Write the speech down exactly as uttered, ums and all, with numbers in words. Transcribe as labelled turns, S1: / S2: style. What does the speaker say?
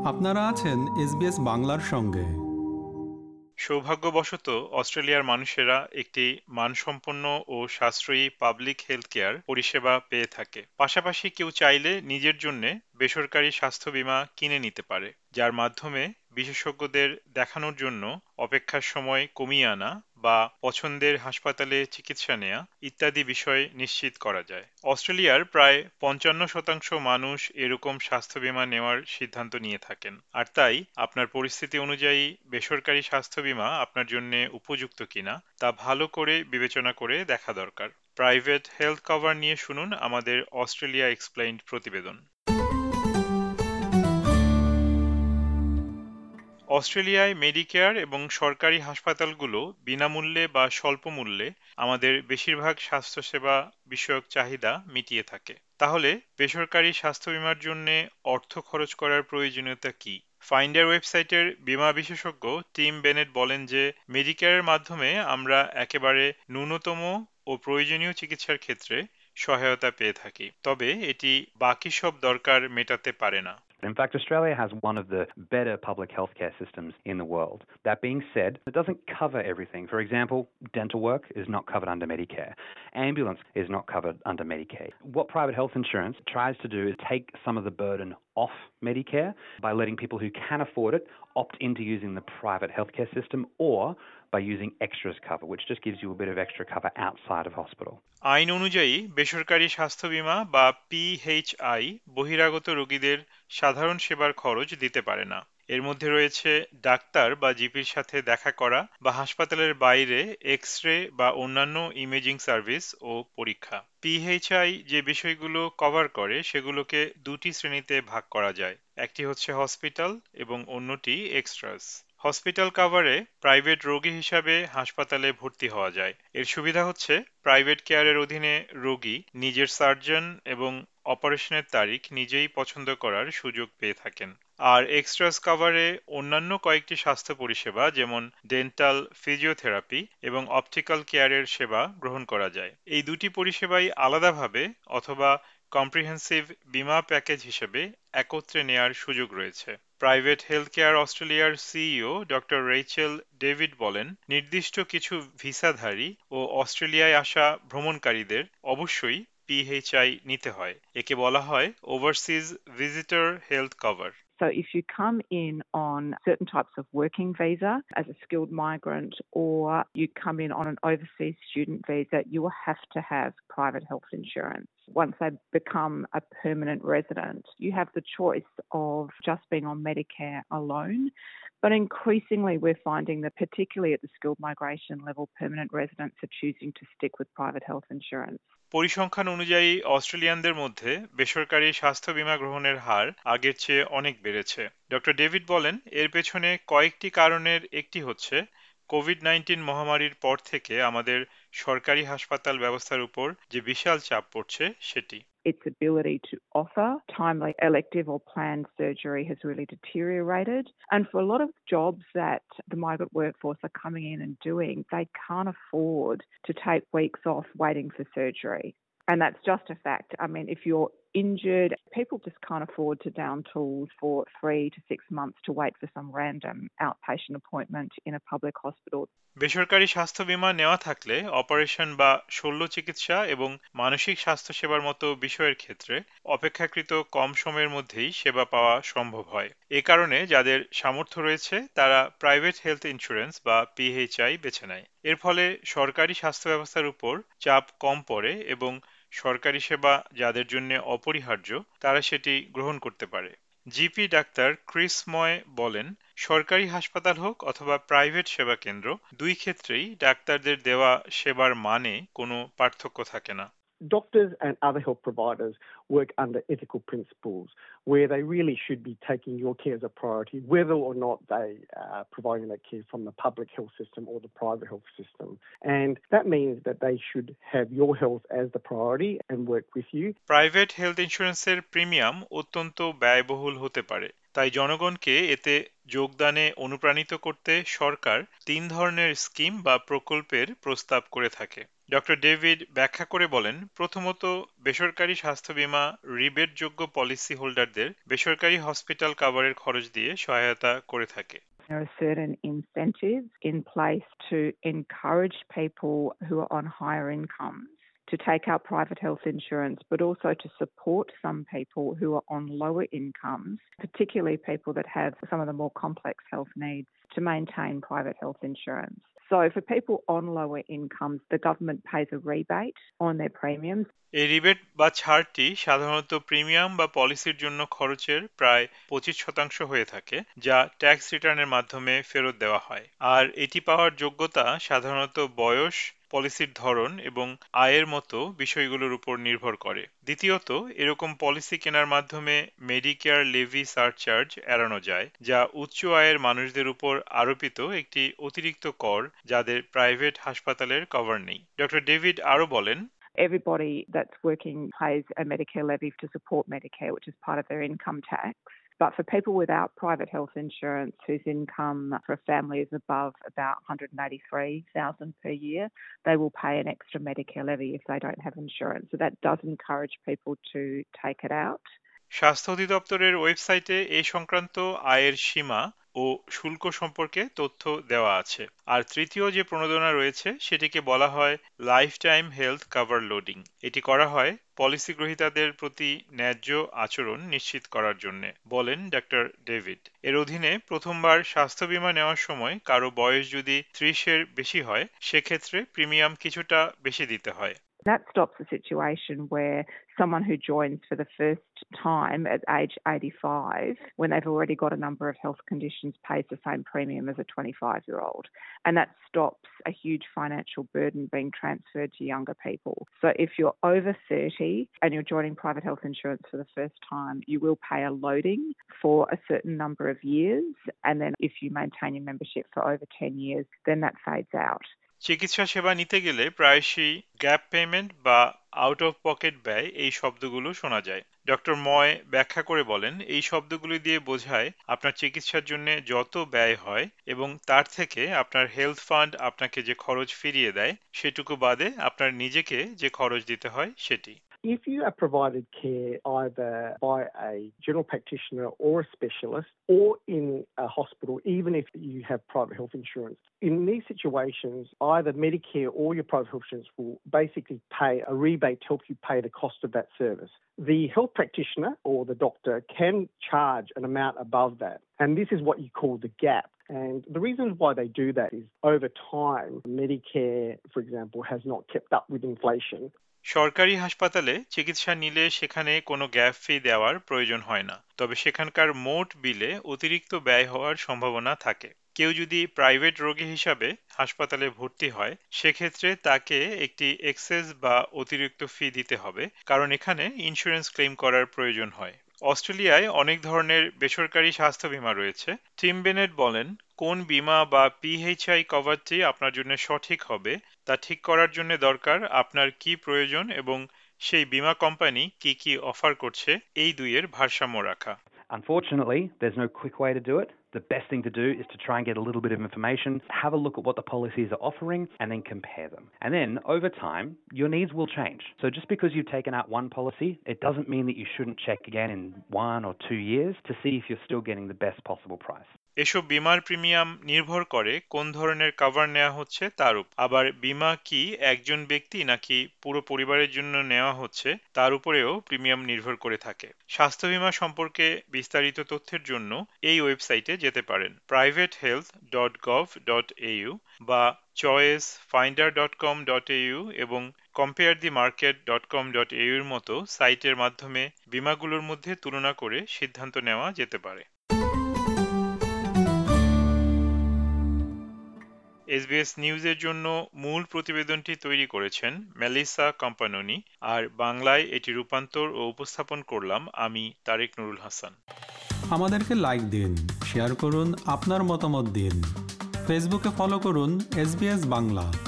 S1: আপনারা আছেন এসবিএস বাংলার সঙ্গে।
S2: সৌভাগ্যবশত অস্ট্রেলিয়ার মানুষেরা একটি মানসম্পন্ন ও সাশ্রয়ী পাবলিক হেলথ কেয়ার পরিষেবা পেয়ে থাকে। পাশাপাশি কেউ চাইলে নিজের জন্য বেসরকারি স্বাস্থ্য বীমা কিনে নিতে পারে, যার মাধ্যমে বিশেষজ্ঞদের দেখানোর জন্য অপেক্ষার সময় কমিয়ে আনা বা পছন্দের হাসপাতালে চিকিৎসা নেওয়া ইত্যাদি বিষয় নিশ্চিত করা যায়। অস্ট্রেলিয়ার প্রায় পঞ্চান্ন শতাংশ মানুষ এরকম স্বাস্থ্য বীমা নেওয়ার সিদ্ধান্ত নিয়ে থাকেন, আর তাই আপনার পরিস্থিতি অনুযায়ী বেসরকারি স্বাস্থ্য বীমা আপনার জন্য উপযুক্ত কিনা তা ভালো করে বিবেচনা করে দেখা দরকার। প্রাইভেট হেলথ কভার নিয়ে শুনুন আমাদের অস্ট্রেলিয়া এক্সপ্লেইনড প্রতিবেদন। অস্ট্রেলিয়ায় মেডিকেয়ার এবং সরকারি হাসপাতালগুলো বিনামূল্যে বা স্বল্প মূল্যে আমাদের বেশিরভাগ স্বাস্থ্যসেবা বিষয়ক চাহিদা মিটিয়ে থাকে। তাহলে বেসরকারি স্বাস্থ্য বীমার জন্য অর্থ খরচ করার প্রয়োজনীয়তা কি? ফাইন্ডার ওয়েবসাইটের বীমা বিশেষজ্ঞ টিম বেনেট বলেন যে মেডিকেয়ারের মাধ্যমে আমরা একেবারে ন্যূনতম ও প্রয়োজনীয় চিকিৎসার ক্ষেত্রে সহায়তা পেয়ে থাকি, তবে এটি বাকি সব দরকার মেটাতে পারে না।
S3: In fact, Australia has one of the better public healthcare systems in the world. That being said, it doesn't cover everything. For example, dental work is not covered under Medicare. Ambulance is not covered under Medicare. What private health insurance tries to do is take some of the burden off Medicare by letting people who can afford it opt into using the private healthcare system or by using extras cover, which just gives you a bit of extra cover outside of hospital.
S2: আইন অনুযায়ী বেসরকারি স্বাস্থ্য বীমা বা PHI বহিরাগত রোগীদের সাধারণ সেবার খরচ দিতে পারে না। এর মধ্যে রয়েছে ডাক্তার বা জিপির সাথে দেখা করা বা হাসপাতালের বাইরে এক্স রে বা অন্যান্য ইমেজিং সার্ভিস ও পরীক্ষা। পিএইচআই যে বিষয়গুলো কভার করে সেগুলোকে দুটি শ্রেণীতে ভাগ করা যায়, একটি হচ্ছে হসপিটাল এবং অন্যটি এক্সট্রাস। হসপিটাল কাভারে প্রাইভেট রোগী হিসাবে হাসপাতালে ভর্তি হওয়া যায়। এর সুবিধা হচ্ছে প্রাইভেট কেয়ারের অধীনে রোগী নিজের সার্জন এবং অপারেশনের তারিখ নিজেই পছন্দ করার সুযোগ পেয়ে থাকেন। আর এক্সট্রাস কাভারে অন্যান্য কয়েকটি স্বাস্থ্য পরিষেবা যেমন ডেন্টাল, ফিজিওথেরাপি এবং অপটিক্যাল কেয়ারের সেবা গ্রহণ করা যায়। এই দুটি পরিষেবাই আলাদাভাবে অথবা কম্প্রিহেন্সিভ বীমা প্যাকেজ হিসেবে একত্রে নেয়ার সুযোগ রয়েছে। প্রাইভেট হেলথ কেয়ার অস্ট্রেলিয়ার সিইও ডক্টর রেইচেল ডেভিড বলেন, নির্দিষ্ট কিছু ভিসাধারী ও অস্ট্রেলিয়ায় আসা ভ্রমণকারীদের অবশ্যই পিএইচআই নিতে হয়। একে বলা হয় overseas visitor health cover.
S4: So if you come in on certain types of working visa as a skilled migrant, or you come in on an overseas student visa, you will have to have private health insurance. Once they become a permanent resident, you have the choice of just being on Medicare alone. But increasingly, we're finding that particularly at the skilled migration level, permanent residents are choosing to stick with private health insurance.
S2: পরিসংখ্যান অনুযায়ী অস্ট্রেলিয়ানদের মধ্যে বেসরকারি স্বাস্থ্য বীমা গ্রহণের হার আগের চেয়ে অনেক বেড়েছে। ডক্টর ডেভিড বলেন, এর পেছনে কয়েকটি কারণের একটি হচ্ছে কোভিড নাইন্টিন মহামারীর পর থেকে আমাদের সরকারি হাসপাতাল ব্যবস্থার উপর যে বিশাল চাপ পড়ছে সেটি।
S4: Its ability to offer timely elective or planned surgery has really deteriorated. And for a lot of jobs that the migrant workforce are coming in and doing, they can't afford to take weeks off waiting for surgery. And that's just a fact. I mean, if you're injured, people just can't afford to down tools for three to six months to wait for some random outpatient appointment in a public hospital.
S2: বেসরকারি স্বাস্থ্য বীমা নেওয়া থাকলে operation বা শল্য চিকিৎসা এবং মানসিক স্বাস্থ্য সেবার মতো বিষয়ের ক্ষেত্রে অপেক্ষাকৃত কম সময়ের মধ্যেই সেবা পাওয়া সম্ভব হয়। এ কারণে যাদের সামর্থ্য রয়েছে তারা প্রাইভেট হেলথ ইন্স্যুরেন্স বা পিএইচআই বেছে নেয়। এর ফলে সরকারি স্বাস্থ্য ব্যবস্থার উপর চাপ কম পড়ে এবং সরকারি সেবা যাদের জন্য অপরিহার্য তারা সেটি গ্রহণ করতে পারে। জিপি ডাক্তার ক্রিস ময় বলেন, সরকারি হাসপাতাল হোক অথবা প্রাইভেট সেবা কেন্দ্র, দুই ক্ষেত্রেই ডাক্তারদের দেওয়া সেবার মানে কোনো পার্থক্য থাকে না।
S5: Doctors and other health providers work under ethical principles where they really should be taking your care as a priority, whether or not they are providing that care from the public health system or the private health system. And that means that they should have your health as the priority and work with you.
S2: Private health ইন্স্যুরেন্সের premium অত্যন্ত ব্যয়বহুল হতে পারে, তাই জনগণকে এতে যোগদানে অনুপ্রাণিত করতে সরকার তিন ধরনের স্কিম বা প্রকল্পের প্রস্তাব করে থাকে। ডক্টর ডেভিড ব্যাখ্যা করে বলেন, প্রথমত বেসরকারি স্বাস্থ্য বীমা রিবেটযোগ্য পলিসি হোল্ডারদের বেসরকারি হসপিটাল কাভারের খরচ দিয়ে সহায়তা করে থাকে।
S4: There are certain incentives in place to encourage people who are on higher incomes to take out private health insurance, but also to support some people who are on lower incomes, particularly people that have some of the more complex health needs, to maintain private health insurance. So for people on lower incomes, the government pays a rebate on their premiums.
S2: এই rebate বা ছাড়টি সাধারণত premium বা পলিসির জন্য খরচের প্রায় পঁচিশ শতাংশ হয়ে থাকে, যা ট্যাক্স রিটার্নের মাধ্যমে ফেরত দেওয়া হয়। আর এটি পাওয়ার যোগ্যতা সাধারণত বয়স, পলিসির ধরন এবং আয়ের মতো বিষয়গুলোর উপর নির্ভর করে। দ্বিতীয়ত, এরকম পলিসি কেনার মাধ্যমে মেডিকেয়ার লেভি সারচার্জ এড়ানো যায়, যা উচ্চ আয়ের মানুষদের উপর আরোপিত একটি অতিরিক্ত কর, যাদের প্রাইভেট হাসপাতালের কভার নেই। ডক্টর ডেভিড আরও বলেন,
S4: Everybody that's working pays a Medicare levy to support Medicare, which is part of their income tax. But for people without private health insurance whose income for a family is above about one hundred eighty-three thousand dollars per year, they will pay an extra Medicare levy if they don't have insurance. So that does encourage people to take it out.
S2: স্বাস্থ্য অধিদপ্তরের ওয়েবসাইটে এই সংক্রান্ত আয়ের সীমা ও শুল্ক সম্পর্কে তথ্য দেওয়া আছে। আর তৃতীয় যে প্রণোদনা রয়েছে সেটিকে বলা হয় lifetime health cover loading. এটি করা হয় পলিসি গ্রহীতাদের প্রতি ন্যায্য আচরণ নিশ্চিত করার জন্য, বলেন ডক্টর ডেভিড। এর অধীনে প্রথমবার স্বাস্থ্য বীমা নেওয়ার সময় কারো বয়স যদি ত্রিশের বেশি হয়, সেক্ষেত্রে প্রিমিয়াম কিছুটা বেশি দিতে হয়।
S4: That stops a situation where someone who joins for the first time at age eighty-five, when they've already got a number of health conditions, pays the same premium as a twenty-five-year-old. And that stops a huge financial burden being transferred to younger people. So if you're over thirty and you're joining private health insurance for the first time, you will pay a loading for a certain number of years. And then if you maintain your membership for over ten years, then that fades out.
S2: চিকিৎসা সেবা নিতে গেলে প্রায়শই gap payment বা out of pocket ব্যয় এই শব্দগুলো শোনা যায়। ডক্টর ময় ব্যাখ্যা করে বলেন, এই শব্দগুলো দিয়ে বোঝায় আপনার চিকিৎসার জন্য যত ব্যয় হয় এবং তার থেকে আপনার হেলথ ফান্ড আপনাকে যে খরচ ফিরিয়ে দেয় সেটুকু বাদে আপনার নিজেকে যে খরচ দিতে হয় সেটি।
S5: If you are provided care either by a general practitioner or a specialist or in a hospital, even if you have private health insurance, in these situations, either Medicare or your private health insurance will basically pay a rebate to help you pay the cost of that service. The health practitioner or the doctor can charge an amount above that, and this is what you call the gap. And the reasons why they do that is over time, Medicare, for example, has not kept up with inflation.
S2: সরকারি হাসপাতালে চিকিৎসা নিলে সেখানে কোনো gap ফি দেওয়ার প্রয়োজন হয় না, তবে সেখানকার মোট বিলে অতিরিক্ত ব্যয় হওয়ার সম্ভাবনা থাকে। কেউ যদি প্রাইভেট রোগী হিসাবে হাসপাতালে ভর্তি হয়, সেক্ষেত্রে তাকে একটি এক্সেস বা অতিরিক্ত ফি দিতে হবে, কারণ এখানে ইন্স্যুরেন্স ক্লেম করার প্রয়োজন হয়। অস্ট্রেলিয়ায় অনেক ধরনের বেসরকারি স্বাস্থ্য বীমা রয়েছে। টিম বেনেট বলেন, কোন বীমা বা পিএইচআই কভারটি আপনার জন্য সঠিক হবে তা ঠিক করার জন্য দরকার আপনার কি প্রয়োজন এবং সেই বীমা কোম্পানি কি কি অফার করছে এই দুইয়ের ভারসাম্য রাখা।
S3: Unfortunately, there's no quick way to do it. The best thing to do is to try and get a little bit of information, have a look at what the policies are offering, and then compare them. And then, over time, your needs will change. So just because you've taken out one policy, it doesn't mean that you shouldn't check again in one or two years to see if you're still getting the best possible price.
S2: এসব বীমার premium নির্ভর করে কোন ধরনের cover নেওয়া হচ্ছে তার উপর। আবার বীমা কি একজন ব্যক্তি নাকি পুরো পরিবারের জন্য নেওয়া হচ্ছে তার উপরেও প্রিমিয়াম নির্ভর করে থাকে। স্বাস্থ্য বীমা সম্পর্কে বিস্তারিত তথ্যের জন্য এই ওয়েবসাইটে যেতে পারেন private health dot gov dot AU বা choice finder dot com dot AU এবং compare the market dot com dot AU এর মতো সাইটের মাধ্যমে বীমাগুলোর মধ্যে তুলনা করে সিদ্ধান্ত নেওয়া যেতে পারে। এসবিএস নিউজের জন্য মূল প্রতিবেদনটি তৈরি করেছেন মেলিসা কম্পানোনি, আর বাংলায় এটি রূপান্তর ও উপস্থাপন করলাম আমি তারেক নুরুল হাসান।
S1: আমাদেরকে লাইক দিন, শেয়ার করুন, আপনার মতামত দিন। ফেসবুকে ফলো করুন এসবিএস বাংলা।